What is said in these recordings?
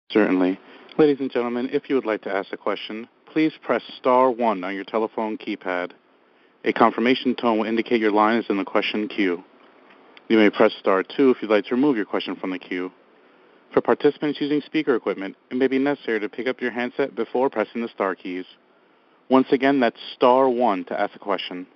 Certainly. Ladies and gentlemen, if you would like to ask a question, please press star 1 on your telephone keypad. A confirmation tone will indicate your line is in the question queue. You may press star 2 if you'd like to remove your question from the queue. For participants using speaker equipment, it may be necessary to pick up your handset before pressing the star keys. Once again, that's star 1 to ask a question.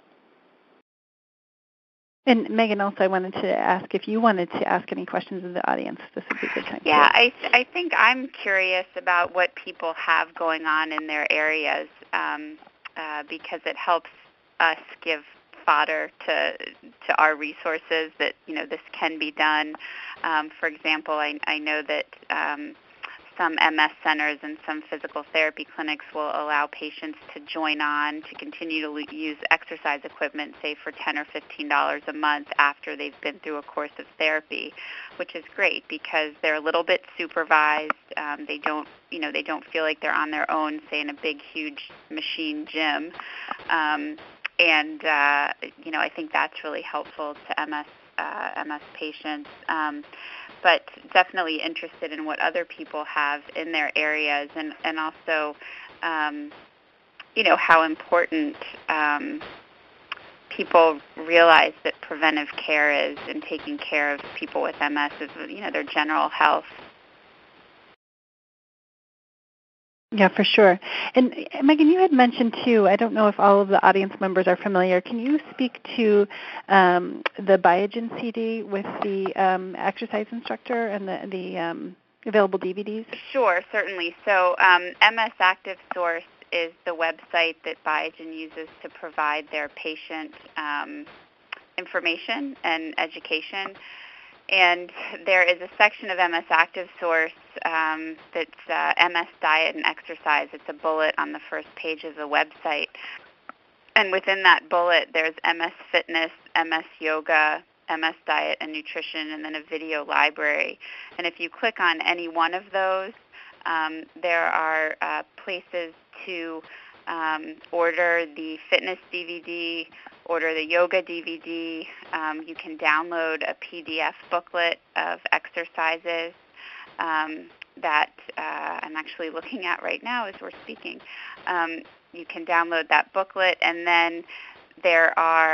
And Megan, also I wanted to ask if you wanted to ask any questions in the audience. This would be a good time. Yeah, I think I'm curious about what people have going on in their areas because it helps us give fodder to our resources that, this can be done. For example, I know that some MS centers and some physical therapy clinics will allow patients to join on to continue to use exercise equipment, say for $10 or $15 a month after they've been through a course of therapy, which is great because they're a little bit supervised. They don't feel like they're on their own, say in a big, huge machine gym. I think that's really helpful to MS patients. But definitely interested in what other people have in their areas and also, how important people realize that preventive care is and taking care of people with MS is, their general health. Yeah, for sure. And Megan, you had mentioned too, I don't know if all of the audience members are familiar, can you speak to the Biogen CD with the exercise instructor and the available DVDs? Sure, certainly. So MS Active Source is the website that Biogen uses to provide their patient information and education. And there is a section of MS Active Source that's MS Diet and Exercise. It's a bullet on the first page of the website. And within that bullet, there's MS Fitness, MS Yoga, MS Diet and Nutrition, and then a video library. And if you click on any one of those, there are places to order the fitness DVD, order the yoga DVD. You can download a PDF booklet of exercises that I'm actually looking at right now as we're speaking. You can download that booklet, and then there's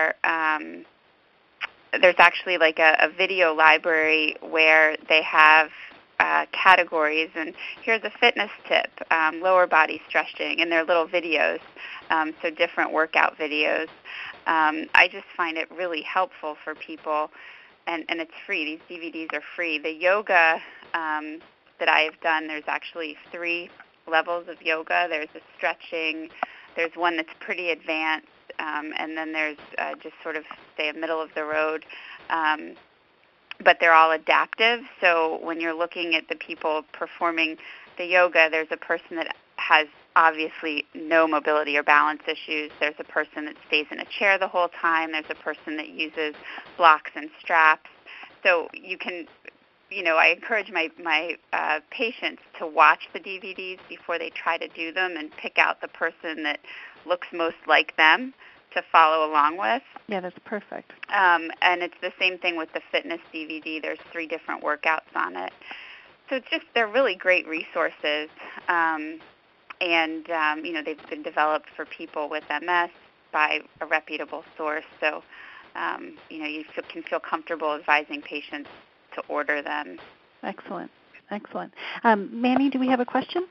actually like a video library where they have categories, and here's a fitness tip, lower body stretching, and they're little videos, so different workout videos. I just find it really helpful for people, and it's free. These DVDs are free. The yoga that I have done, there's actually 3 levels of yoga. There's a stretching, there's one that's pretty advanced, and then there's just sort of, say, a middle of the road. But they're all adaptive, so when you're looking at the people performing the yoga, there's a person that has obviously no mobility or balance issues. There's a person that stays in a chair the whole time. There's a person that uses blocks and straps. So you can, I encourage my patients to watch the DVDs before they try to do them and pick out the person that looks most like them to follow along with. Yeah, that's perfect. And it's the same thing with the fitness DVD. There's 3 different workouts on it. So they're really great resources. They've been developed for people with MS by a reputable source. So, you can feel comfortable advising patients to order them. Excellent. Manny, do we have a question?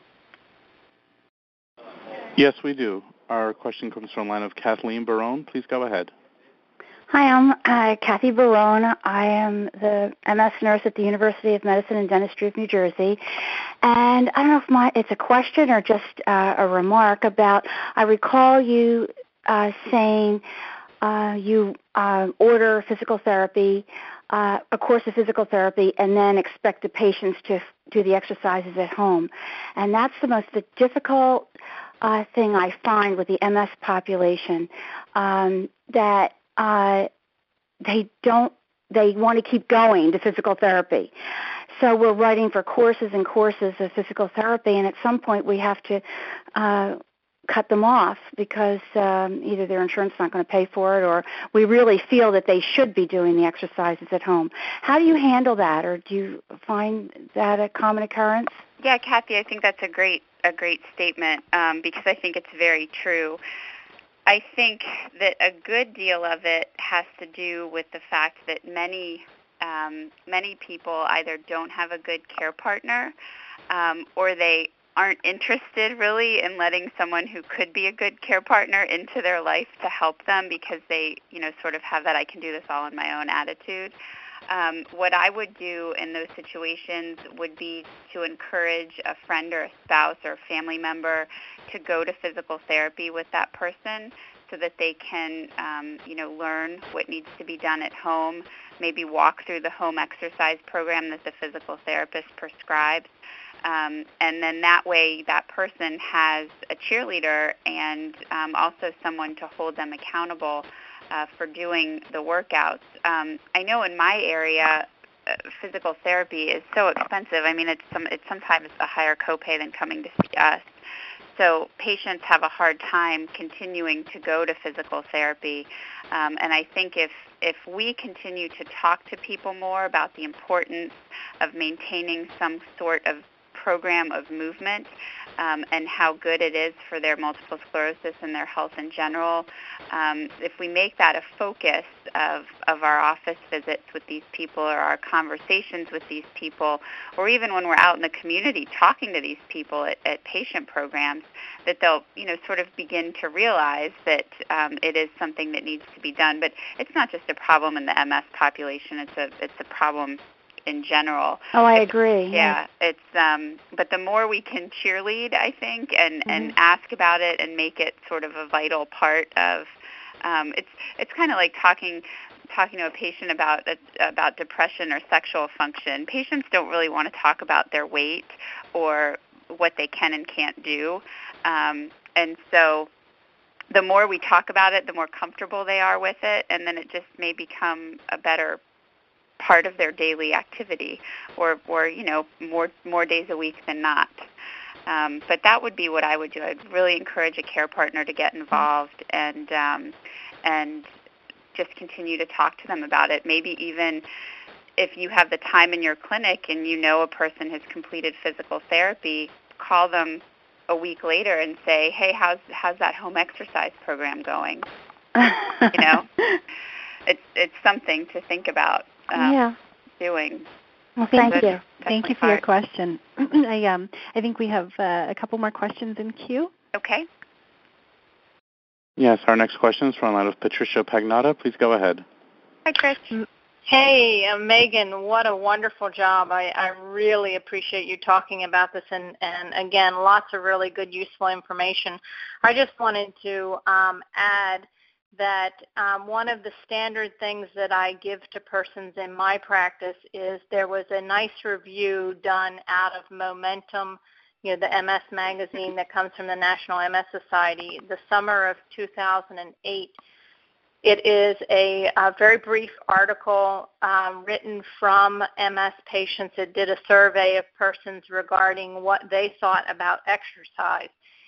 Yes, we do. Our question comes from the line of Kathleen Barone. Please go ahead. Hi, I'm Kathy Barone. I am the MS nurse at the University of Medicine and Dentistry of New Jersey. And I don't know if it's a question or just a remark about, I recall you saying you order physical therapy, a course of physical therapy, and then expect the patients to do the exercises at home. And that's the difficult thing I find with the MS population, that they want to keep going to physical therapy. So we're writing for courses and courses of physical therapy, and at some point we have to cut them off because either their insurance is not going to pay for it, or we really feel that they should be doing the exercises at home. How do you handle that, or do you find that a common occurrence? Yeah, Kathy, I think that's a great statement because I think it's very true. I think that a good deal of it has to do with the fact that many people either don't have a good care partner or they aren't interested really in letting someone who could be a good care partner into their life to help them because they, sort of have that I can do this all on my own attitude. What I would do in those situations would be to encourage a friend or a spouse or a family member to go to physical therapy with that person so that they can, learn what needs to be done at home, maybe walk through the home exercise program that the physical therapist prescribes. And then that way that person has a cheerleader and also someone to hold them accountable for doing the workouts. I know in my area, physical therapy is so expensive. I mean, it's sometimes a higher copay than coming to see us. So patients have a hard time continuing to go to physical therapy. And I think if we continue to talk to people more about the importance of maintaining some sort of program of movement and how good it is for their multiple sclerosis and their health in general, if we make that a focus of our office visits with these people or our conversations with these people, or even when we're out in the community talking to these people at patient programs, that they'll sort of begin to realize that it is something that needs to be done. But it's not just a problem in the MS population; it's a problem in general. Oh, I agree. Yeah, it's but the more we can cheerlead, I think, and ask about it and make it sort of a vital part of it's kind of like talking to a patient about depression or sexual function. Patients don't really want to talk about their weight or what they can and can't do, and so the more we talk about it, the more comfortable they are with it, and then it just may become a better part of their daily activity, or more days a week than not. But that would be what I would do. I'd really encourage a care partner to get involved and just continue to talk to them about it. Maybe even if you have the time in your clinic and a person has completed physical therapy, call them a week later and say, hey, how's that home exercise program going? It's something to think about doing. Well, thank you. Thank you for your question. I think we have a couple more questions in queue. Okay. Yes, our next question is from the line of Patricia Pagnotta. Please go ahead. Hi, Trish. Hey, Megan, what a wonderful job. I really appreciate you talking about this, and again, lots of really good, useful information. I just wanted to add that one of the standard things that I give to persons in my practice is there was a nice review done out of Momentum, the MS magazine that comes from the National MS Society, the summer of 2008. It is a very brief article written from MS patients. It did a survey of persons regarding what they thought about exercise.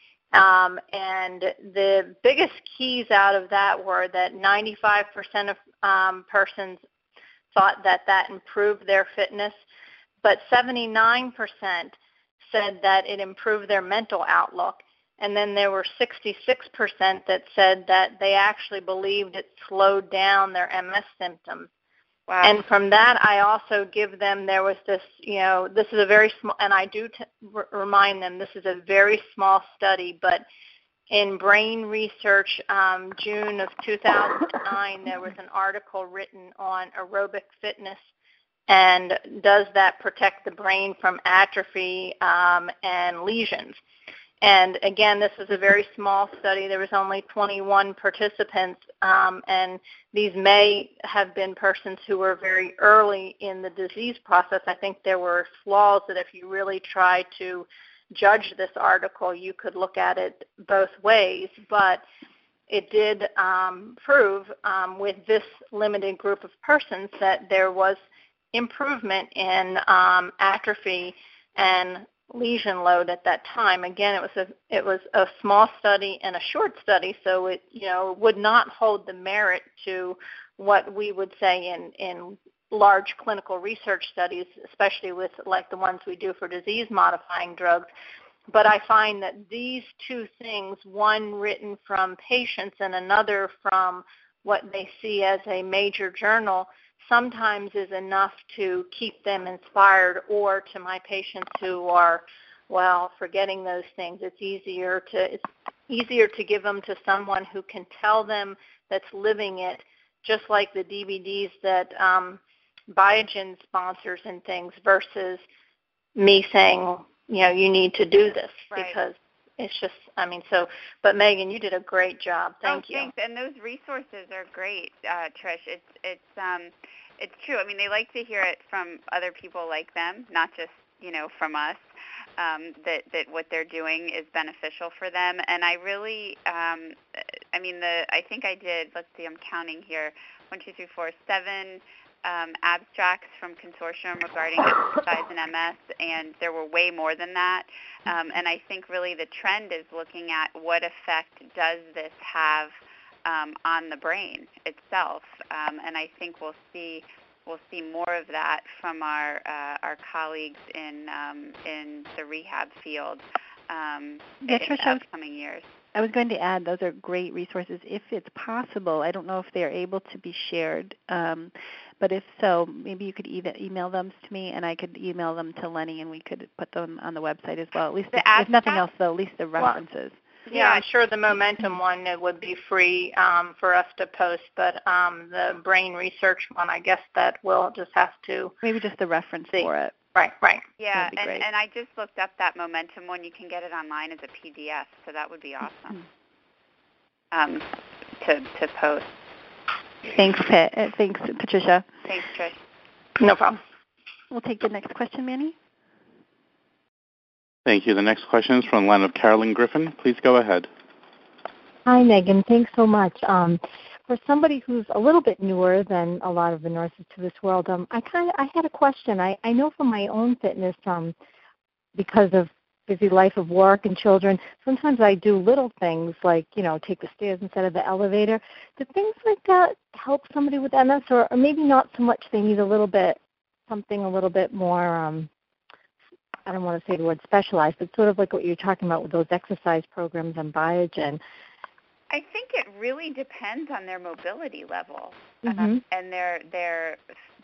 And the biggest keys out of that were that 95% of persons thought that improved their fitness, but 79% said that it improved their mental outlook. And then there were 66% that said that they actually believed it slowed down their MS symptoms. Wow. And from that, I also give them, there was this, this is a very small, and I do remind them this is a very small study, but in Brain Research, June of 2009, there was an article written on aerobic fitness and does that protect the brain from atrophy and lesions. And again, this was a very small study. There was only 21 participants, and these may have been persons who were very early in the disease process. I think there were flaws that if you really tried to judge this article, you could look at it both ways. But it did prove with this limited group of persons that there was improvement in atrophy and lesion load at that time. Again, it was a small study and a short study, so it would not hold the merit to what we would say in large clinical research studies, especially with like the ones we do for disease-modifying drugs. But I find that these two things, one written from patients and another from what they see as a major journal, sometimes is enough to keep them inspired, or to my patients who are, well, forgetting those things, it's easier to give them to someone who can tell them that's living it, just like the DVDs that Biogen sponsors and things, versus me saying, you need to do this, right. Because it's just, but Megan, you did a great job. Thank you. Thanks. And those resources are great, Trish. It's true. They like to hear it from other people like them, not just, from us, that what they're doing is beneficial for them. And I really, I think I did, let's see, I'm counting here, 1, 2, 3, 4, 7 abstracts from consortium regarding exercise and MS, and there were way more than that. And I think really the trend is looking at what effect does this have on the brain itself. And I think we'll see more of that from our colleagues in the rehab field in the upcoming years. I was going to add, those are great resources. If it's possible, I don't know if they're able to be shared, but if so, maybe you could email them to me, and I could email them to Lenny, and we could put them on the website as well. At least, if nothing else, though, at least the references. Yeah, I'm sure the Momentum one would be free for us to post, but the brain research one, I guess that we'll just have to maybe just the reference for it. Right. Yeah, and I just looked up that Momentum one. You can get it online as a PDF, so that would be awesome to post. Thanks, Thanks, Patricia. Thanks, Trish. No problem. We'll take the next question, Manny. Thank you. The next question is from the line of Carolyn Griffin. Please go ahead. Hi, Megan. Thanks so much. For somebody who's a little bit newer than a lot of the nurses to this world, I had a question. I know from my own fitness, because of busy life of work and children, sometimes I do little things like, take the stairs instead of the elevator. Do things like that help somebody with MS, or maybe not so much? They need something a little bit more, I don't want to say the word specialized, but sort of like what you're talking about with those exercise programs and Biogen. I think it really depends on their mobility level and their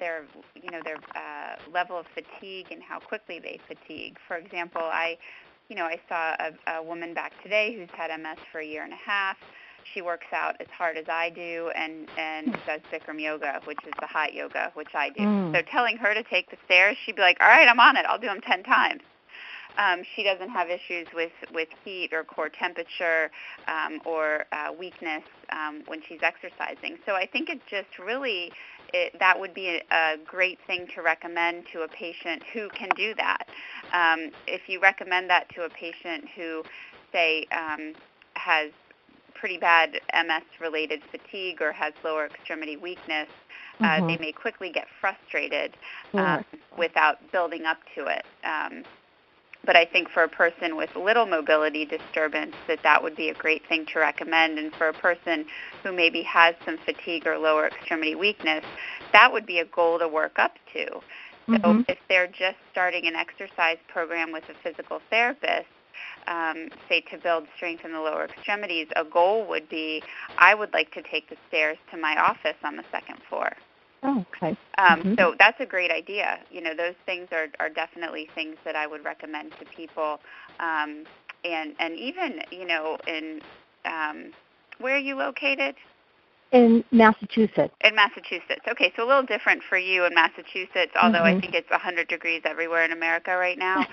level of fatigue and how quickly they fatigue. For example, I saw a woman back today who's had MS for a year and a half. She works out as hard as I do and does Bikram yoga, which is the hot yoga, which I do. So telling her to take the stairs, she'd be like, all right, I'm on it. I'll do them 10 times. She doesn't have issues with heat or core temperature or weakness when she's exercising. So I think it's just really that would be a great thing to recommend to a patient who can do that. If you recommend that to a patient who, say, has pretty bad MS-related fatigue or has lower extremity weakness, they may quickly get frustrated without building up to it. But I think for a person with little mobility disturbance, that would be a great thing to recommend. And for a person who maybe has some fatigue or lower extremity weakness, that would be a goal to work up to. So if they're just starting an exercise program with a physical therapist, say to build strength in the lower extremities, a goal would be, I would like to take the stairs to my office on the second floor. Oh, okay. So that's a great idea. Those things are definitely things that I would recommend to people. And even, in where are you located? In Massachusetts. In Massachusetts. Okay, so a little different for you in Massachusetts, although I think it's 100 degrees everywhere in America right now.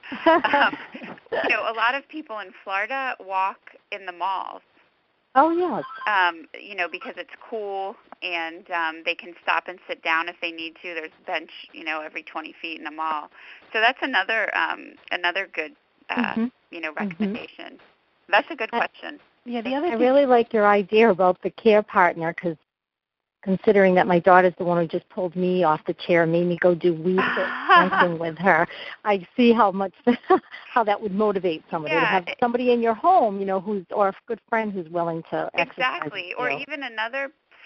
A lot of people in Florida walk in the malls. Oh, yes. Because it's cool and they can stop and sit down if they need to. There's a bench, every 20 feet in the mall. So that's another good, recommendation. That's a good question. Yeah, I really like your idea about the care partner, because considering that my daughter's the one who just pulled me off the chair and made me go do dancing with her, I see how that would motivate somebody to have somebody in your home, or a good friend who's willing to exercise. Exactly, or even another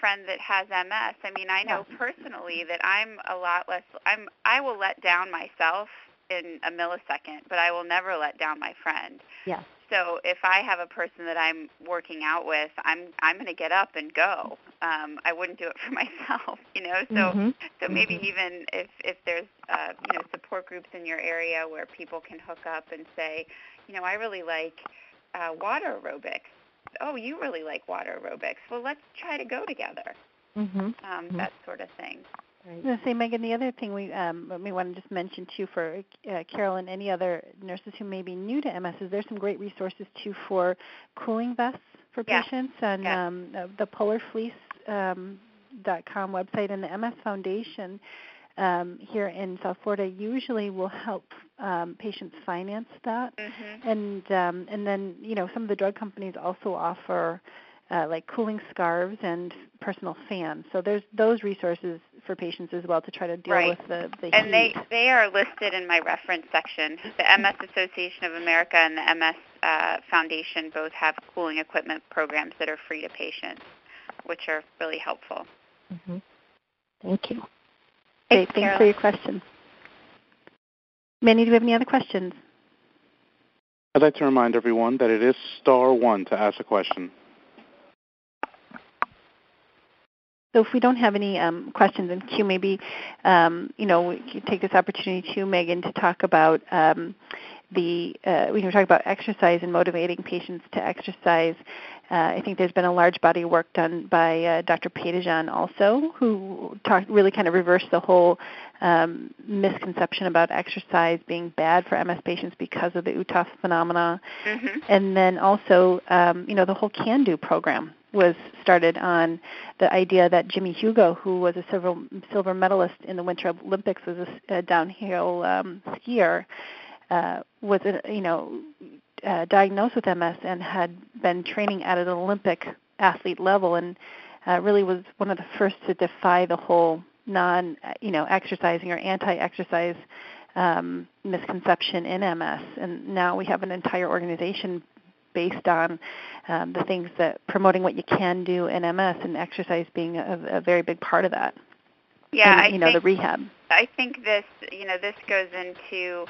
friend that has MS, I mean, I know personally that I'm a lot less. I will let down myself in a millisecond, but I will never let down my friend. Yes. So if I have a person that I'm working out with, I'm going to get up and go. I wouldn't do it for myself, So maybe even if there's support groups in your area where people can hook up and say, I really like water aerobics. Oh, you really like water aerobics. Well, let's try to go together. That sort of thing. Right. I was going to say, Megan, the other thing we want to just mention, too, for Carol and any other nurses who may be new to MS, is there's some great resources, too, for cooling vests for patients. And the PolarFleece.com website and the MS Foundation here in South Florida usually will help patients finance that. And then, some of the drug companies also offer like cooling scarves and personal fans. So there's those resources for patients as well to try to deal with the heat. And they are listed in my reference section. The MS Association of America and the MS Foundation both have cooling equipment programs that are free to patients, which are really helpful. Thank you. Great. Thanks for your question. Manny, do we have any other questions? I'd like to remind everyone that it is star one to ask a question. So if we don't have any questions in queue, maybe we could take this opportunity too, Megan, to talk about we can talk about exercise and motivating patients to exercise. I think there's been a large body of work done by Dr. Petajan also, who really kind of reversed the whole misconception about exercise being bad for MS patients because of the UTOF phenomena. And then also, the whole CAN DO program was started on the idea that Jimmy Hugo, who was a silver medalist in the Winter Olympics, was a downhill skier, was diagnosed with MS and had been training at an Olympic athlete level, and really was one of the first to defy the whole exercising or anti-exercise misconception in MS. And now we have an entire organization based on the things that promoting what you can do in MS, and exercise being a very big part of that. Yeah, and, the rehab. I think this goes into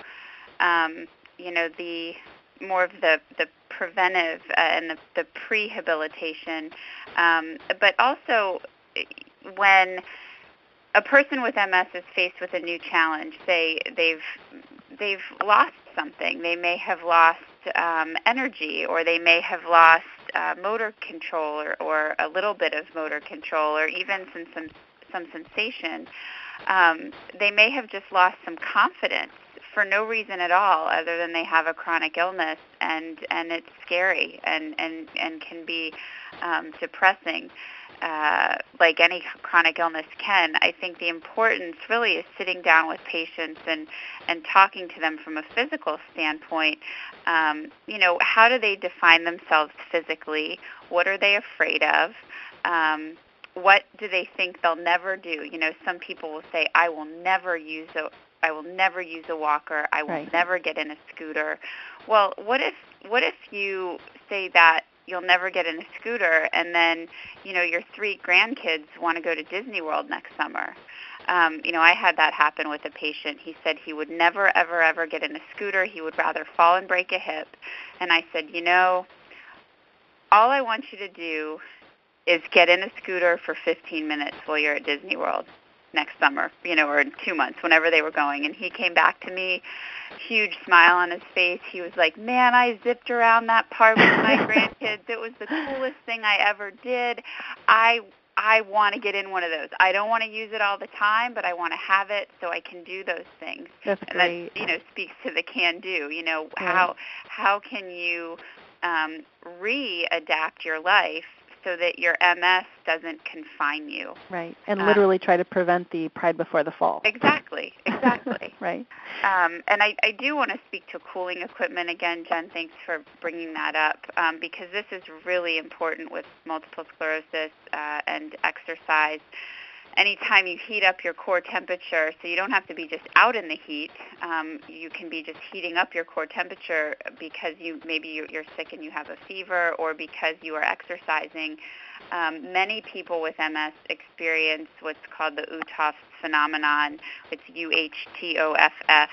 the more of the preventive and the prehabilitation, but also when a person with MS is faced with a new challenge, say they've lost something. They may have lost energy, or they may have lost motor control, or a little bit of motor control, or even some sensation. They may have just lost some confidence for no reason at all, other than they have a chronic illness, and it's scary and can be depressing. Like any chronic illness can. I think the importance really is sitting down with patients and talking to them from a physical standpoint. How do they define themselves physically? What are they afraid of? What do they think they'll never do? Some people will say, I will never use a walker. I will never get in a scooter. Well, what if you say that you'll never get in a scooter, and then, your 3 grandkids want to go to Disney World next summer? I had that happen with a patient. He said he would never, ever, ever get in a scooter. He would rather fall and break a hip. And I said, all I want you to do is get in a scooter for 15 minutes while you're at Disney World next summer, or in 2 months, whenever they were going. And he came back to me, huge smile on his face. He was like, man, I zipped around that park with my grandkids. It was the coolest thing I ever did. I want to get in one of those. I don't want to use it all the time, but I want to have it so I can do those things. That's great. And that, speaks to the can do. How can you readapt your life so that your MS doesn't confine you. Right, and literally try to prevent the pride before the fall. Exactly. Right. And I do want to speak to cooling equipment again, Jen. Thanks for bringing that up, because this is really important with multiple sclerosis and exercise. anytime you heat up your core temperature, so you don't have to be just out in the heat, you can be just heating up your core temperature because maybe you're sick and you have a fever, or because you are exercising. Many people with MS experience what's called the Uthoff phenomenon. It's UHTOFF,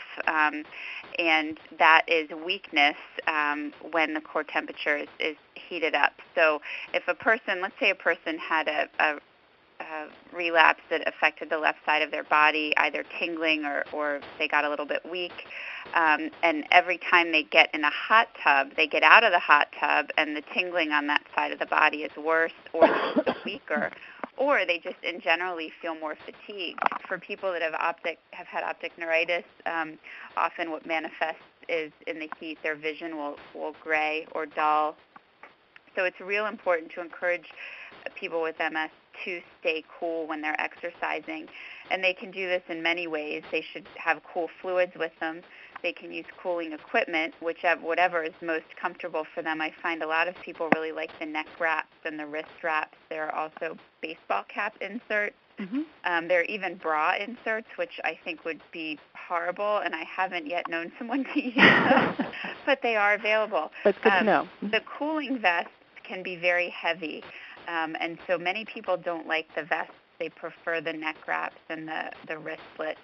and that is weakness when the core temperature is heated up. So if let's say a person had a relapse that affected the left side of their body, either tingling or they got a little bit weak, and every time they get in a hot tub, they get out of the hot tub and the tingling on that side of the body is worse or weaker, or they just in generally feel more fatigued. For people that have had optic neuritis, often what manifests is in the heat their vision will gray or dull. So it's real important to encourage people with MS to stay cool when they're exercising. And they can do this in many ways. They should have cool fluids with them. They can use cooling equipment, whatever is most comfortable for them. I find a lot of people really like the neck wraps and the wrist wraps. There are also baseball cap inserts. Mm-hmm. There are even bra inserts, which I think would be horrible, and I haven't yet known someone to use them, but they are available. That's good to know. The cooling vests can be very heavy, and so many people don't like the vests. They prefer the neck wraps and the wristlets.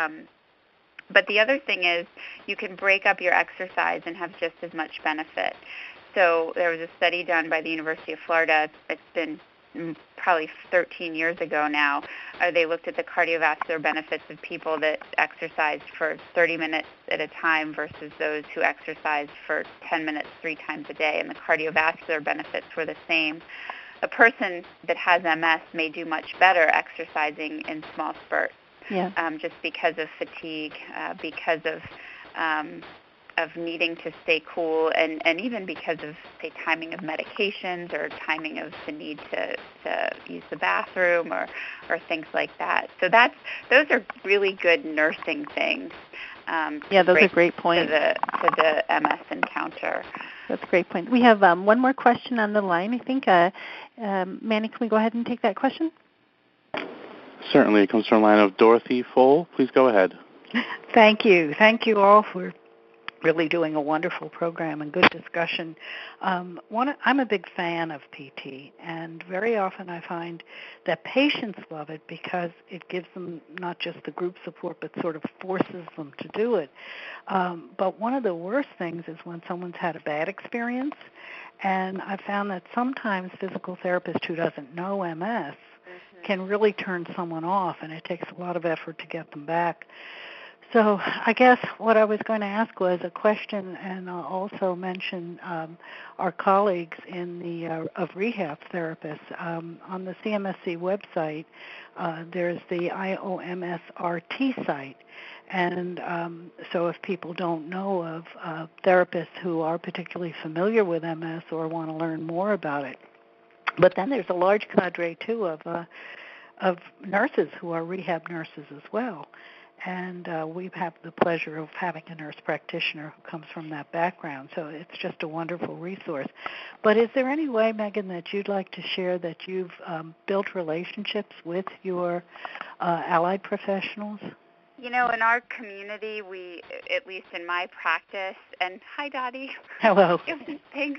But the other thing is you can break up your exercise and have just as much benefit. So there was a study done by the University of Florida. It's been probably 13 years ago now. They looked at the cardiovascular benefits of people that exercised for 30 minutes at a time versus those who exercised for 10 minutes 3 times a day, and the cardiovascular benefits were the same. A person that has MS may do much better exercising in small spurts, just because of fatigue, because of needing to stay cool, and even because of, say, timing of medications or timing of the need to use the bathroom or things like that. So those are really good nursing things. Those are great points to the MS encounter. That's a great point. We have one more question on the line, I think. Manny, can we go ahead and take that question? Certainly. It comes from the line of Dorothy Fole. Please go ahead. Thank you. Thank you all for really doing a wonderful program and good discussion. I'm a big fan of PT, and very often I find that patients love it because it gives them not just the group support, but sort of forces them to do it. But one of the worst things is when someone's had a bad experience, and I found that sometimes physical therapist who doesn't know MS can really turn someone off, and it takes a lot of effort to get them back. So I guess what I was going to ask was a question, and I'll also mention our colleagues in the of rehab therapists. On the CMSC website, there's the IOMSRT site. And so if people don't know of therapists who are particularly familiar with MS or want to learn more about it. But then there's a large cadre, too, of nurses who are rehab nurses as well. And we have the pleasure of having a nurse practitioner who comes from that background. So it's just a wonderful resource. But is there any way, Megan, that you'd like to share that you've built relationships with your allied professionals? You know, in our community, we, at least in my practice, and hi, Dottie. Hello. Thanks.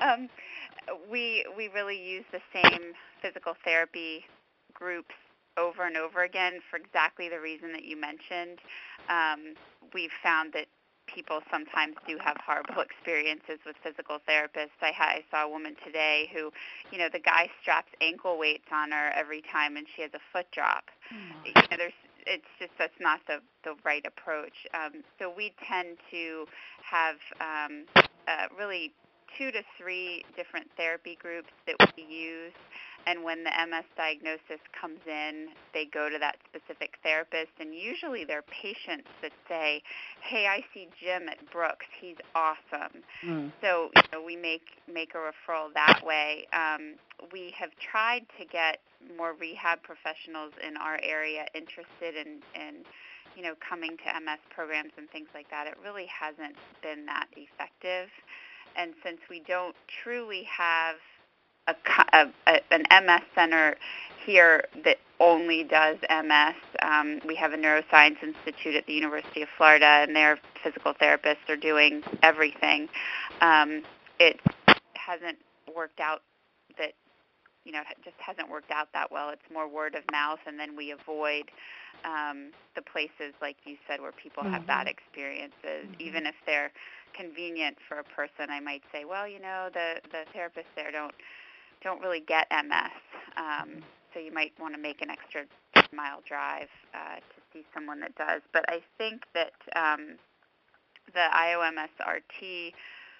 We really use the same physical therapy groups over and over again for exactly the reason that you mentioned. We've found that people sometimes do have horrible experiences with physical therapists. I saw a woman today who, the guy straps ankle weights on her every time and she has a foot drop. It's just that's not the right approach. So we tend to have really 2 to 3 different therapy groups that we use. And when the MS diagnosis comes in, they go to that specific therapist, and usually they're patients that say, hey, I see Jim at Brooks. He's awesome. So we make a referral that way. We have tried to get more rehab professionals in our area interested in coming to MS programs and things like that. It really hasn't been that effective. And since we don't truly have an MS center here that only does MS. We have a neuroscience institute at the University of Florida, and their physical therapists are doing everything. It hasn't worked out that, it just hasn't worked out that well. It's more word of mouth, and then we avoid the places, like you said, where people have bad experiences. Even if they're convenient for a person, I might say, well, the therapists there don't really get MS. So you might want to make an extra 10-mile drive to see someone that does. But I think that the IOMSRT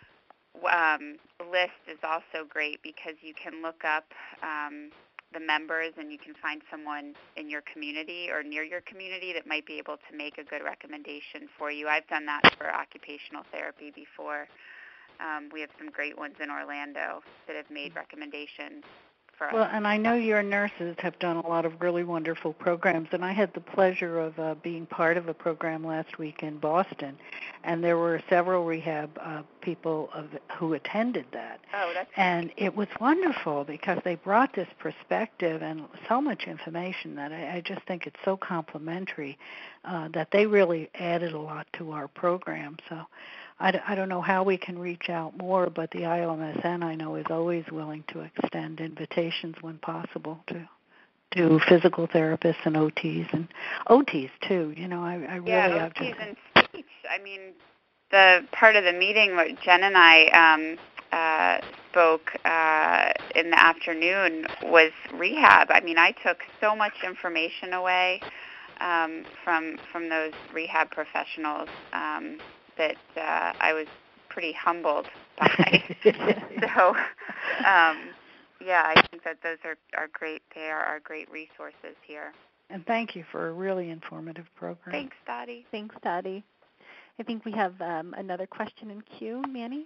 list is also great because you can look up the members and you can find someone in your community or near your community that might be able to make a good recommendation for you. I've done that for occupational therapy before. We have some great ones in Orlando that have made recommendations for us. Well, and I know your nurses have done a lot of really wonderful programs, and I had the pleasure of being part of a program last week in Boston, and there were several rehab people who attended that. Oh, that's and it was wonderful because they brought this perspective and so much information that I just think it's so complimentary that they really added a lot to our program. So I don't know how we can reach out more, but the IOMSN, I know, is always willing to extend invitations when possible to physical therapists and OTs too. I really have OTs and speech. I mean, the part of the meeting where Jen and I spoke in the afternoon was rehab. I mean, I took so much information away from those rehab professionals that I was pretty humbled by. So, I think that those are great. They are great resources here. And thank you for a really informative program. Thanks, Dottie. Thanks, Dottie. I think we have another question in queue. Manny?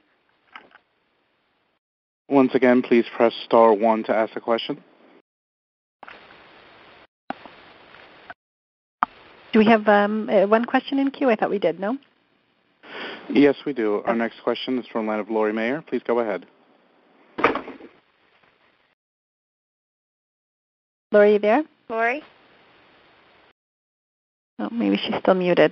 Once again, please press star 1 to ask a question. Do we have one question in queue? I thought we did, no? Yes, we do. Our next question is from the line of Lori Mayer. Please go ahead. Lori, you there? Lori? Oh, maybe she's still muted.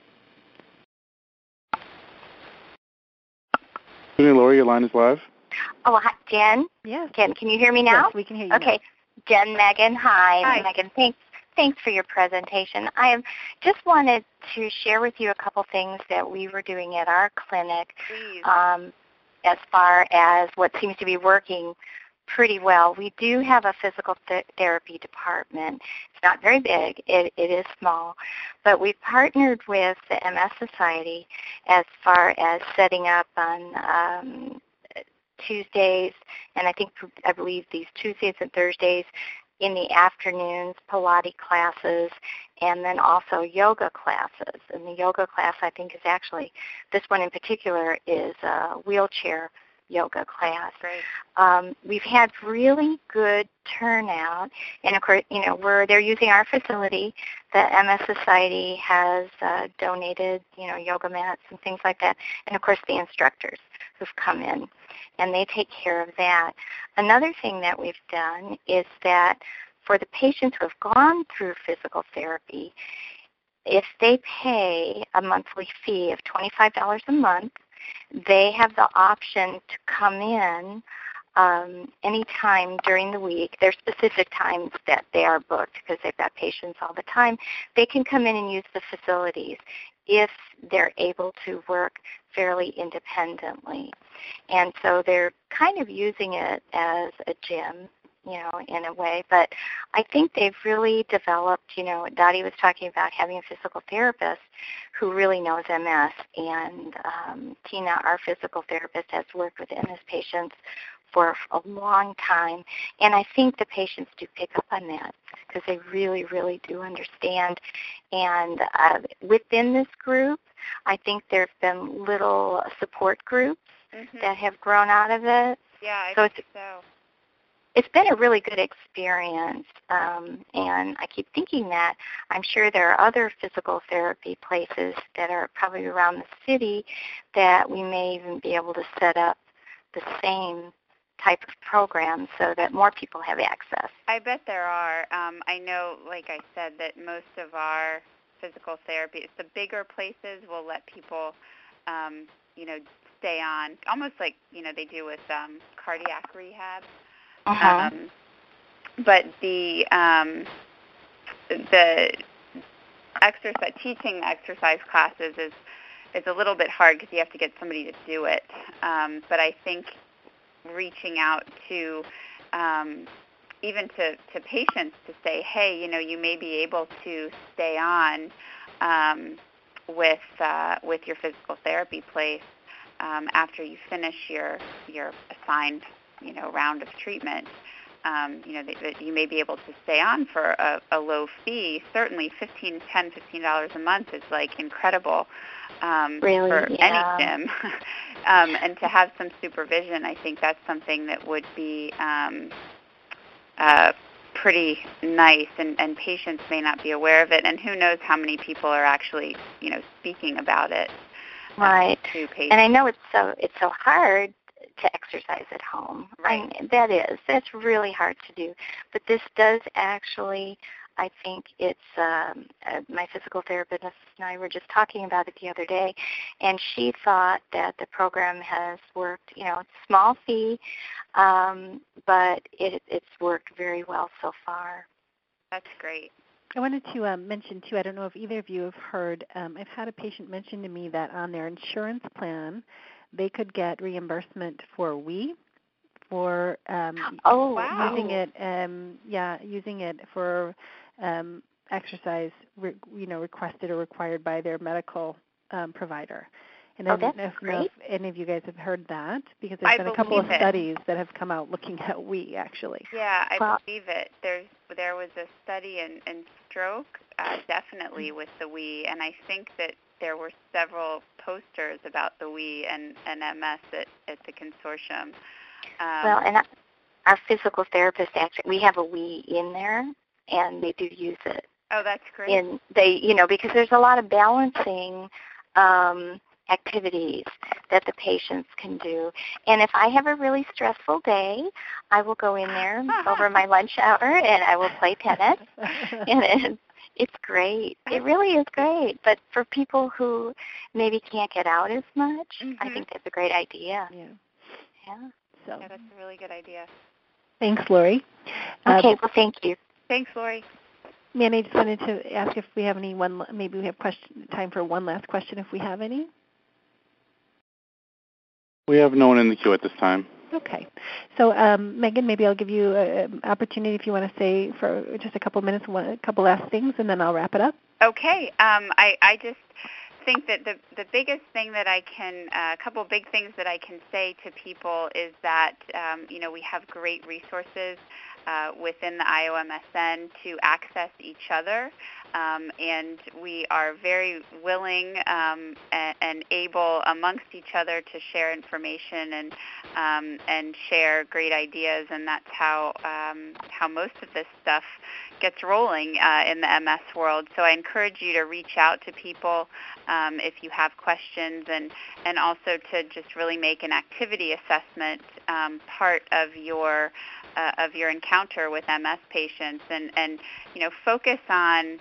Lori, your line is live. Oh, hi, Jen? Yes. Jen, can you hear me now? Yes, we can hear you Okay. now. Jen, Megan, hi. Hi. Megan, thanks for your presentation. I just wanted to share with you a couple things that we were doing at our clinic as far as what seems to be working pretty well. We do have a physical therapy department. It's not very big. It is small. But we've partnered with the MS Society as far as setting up on Tuesdays, and I believe these Tuesdays and Thursdays in the afternoons, Pilates classes, and then also yoga classes. And the yoga class, I think, is actually, this one in particular is a wheelchair yoga class. Great. We've had really good turnout, and of course, they're using our facility. The MS Society has donated, yoga mats and things like that, and of course the instructors who've come in, and they take care of that. Another thing that we've done is that for the patients who have gone through physical therapy, if they pay a monthly fee of $25 a month, they have the option to come in any time during the week. There's specific times that they are booked because they've got patients all the time. They can come in and use the facilities if they're able to work fairly independently. And so they're kind of using it as a gym, in a way. But I think they've really developed, Dottie was talking about having a physical therapist who really knows MS. And Tina, our physical therapist, has worked with MS patients for a long time. And I think the patients do pick up on that because they really, really do understand. And within this group, I think there have been little support groups that have grown out of it. Yeah, I think so. It's been a really good experience, and I keep thinking that I'm sure there are other physical therapy places that are probably around the city that we may even be able to set up the same type of program so that more people have access? I bet there are. I know, like I said, that most of our physical therapy, the bigger places will let people, stay on, almost like, they do with cardiac rehab. Uh-huh. But the exercise, teaching exercise classes is a little bit hard because you have to get somebody to do it. But I think reaching out to even to patients to say, hey, you may be able to stay on with your physical therapy place after you finish your assigned round of treatment. That you may be able to stay on for a low fee. Certainly $15 a month is like incredible really, for yeah. any gym. And to have some supervision, I think that's something that would be pretty nice, and patients may not be aware of it, and who knows how many people are actually, speaking about it right. to patients. And I know it's so hard to exercise at home. Right. That's really hard to do. But this does actually, I think it's, my physical therapist and I were just talking about it the other day, and she thought that the program has worked, small fee, but it's worked very well so far. That's great. I wanted to mention, too, I don't know if either of you have heard, I've had a patient mention to me that on their insurance plan, they could get reimbursement for Wii, for using it for exercise, requested or required by their medical provider. And I don't know if any of you guys have heard that, because there's been a couple of studies that have come out looking at Wii, actually. Yeah, I believe it. There was a study in stroke, definitely with the Wii, and I think that there were several posters about the Wii and MS at the consortium. Well, and our physical therapist, actually, we have a Wii in there, and they do use it. Oh, that's great. And they, because there's a lot of balancing activities that the patients can do. And if I have a really stressful day, I will go in there over my lunch hour, and I will play tennis. And it's great. It really is great. But for people who maybe can't get out as much, I think that's a great idea. Yeah. So that's a really good idea. Thanks, Lori. Okay, well, thank you. Thanks, Lori. Manny, I just wanted to ask if we have maybe we have time for one last question if we have any. We have no one in the queue at this time. Okay. So, Megan, maybe I'll give you an opportunity if you want to say for just a couple minutes, a couple last things, and then I'll wrap it up. Okay. I just think that the biggest thing that I can, a couple of big things that I can say to people is that, we have great resources within the IOMSN to access each other, and we are very willing and able amongst each other to share information and share great ideas, and that's how most of this stuff gets rolling in the MS world. So I encourage you to reach out to people if you have questions, and also to just really make an activity assessment part of your encounter with MS patients, and focus on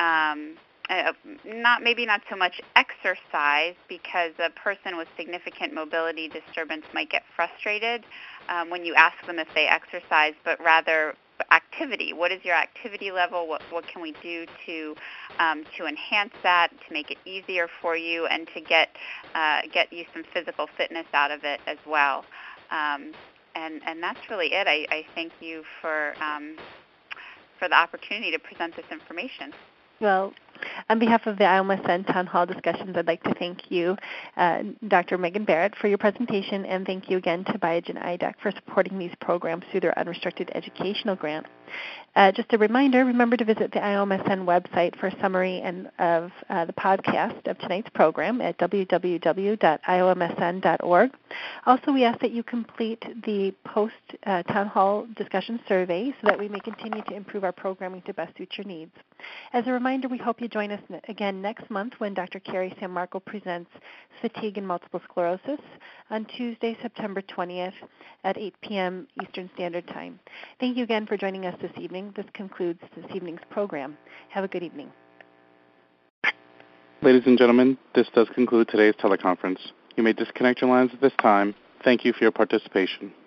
not so much exercise, because a person with significant mobility disturbance might get frustrated when you ask them if they exercise, but rather activity. What is your activity level? What can we do to enhance that, to make it easier for you, and to get you some physical fitness out of it as well. And that's really it. I thank you for the opportunity to present this information. Well, on behalf of the IOMSN Town Hall discussions, I'd like to thank you, Dr. Megan Barrett, for your presentation, and thank you again to Biogen IDEC for supporting these programs through their unrestricted educational grant. Just a reminder, remember to visit the IOMSN website for a summary of the podcast of tonight's program at www.iomsn.org. Also, we ask that you complete the post-Town Hall discussion survey so that we may continue to improve our programming to best suit your needs. As a reminder, we hope you join us again next month when Dr. Carrie Sammarco presents Fatigue and Multiple Sclerosis on Tuesday, September 20th at 8 p.m. Eastern Standard Time. Thank you again for joining us this evening. This concludes this evening's program. Have a good evening. Ladies and gentlemen, this does conclude today's teleconference. You may disconnect your lines at this time. Thank you for your participation.